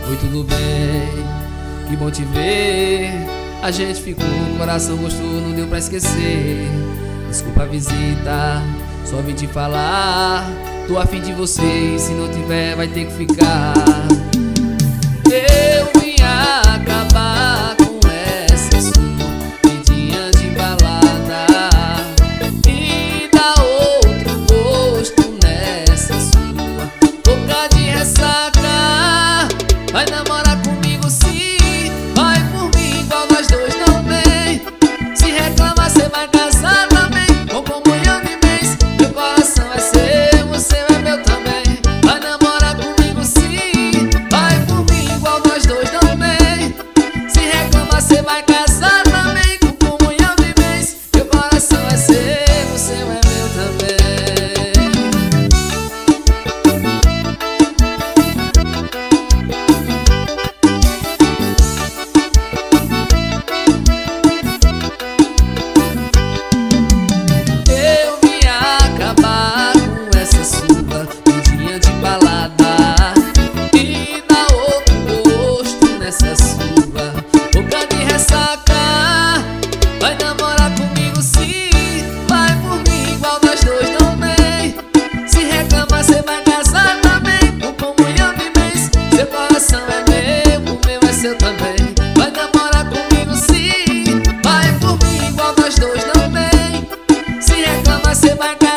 Oi, tudo bem? Que bom te ver. A gente ficou, o coração gostou, não deu pra esquecer. Desculpa a visita, só vim te falar. Tô afim de você, se não tiver vai ter que ficar. Eu vim acabar com essa sua vidinha de balada e dar outro gosto nessa sua boca de ressaca. Vai namorar comigo sim, vai por mim igual nós dois não tem. Se reclama cê vai casar também, com comunhão de bens. Meu coração é seu, você é meu também. Vai namorar comigo sim, vai por mim igual nós dois não tem. Se reclama cê vai casar também, com comunhão de bens. Meu coração é seu, você é meu também. Vai namorar comigo sim, vai por mim igual nós dois não tem. Se reclama cê vai casar também, com comunhão de bens. Seu coração é meu, o meu é seu também. Vai namorar comigo sim, vai por mim igual nós dois não tem. Se reclama cê vai casar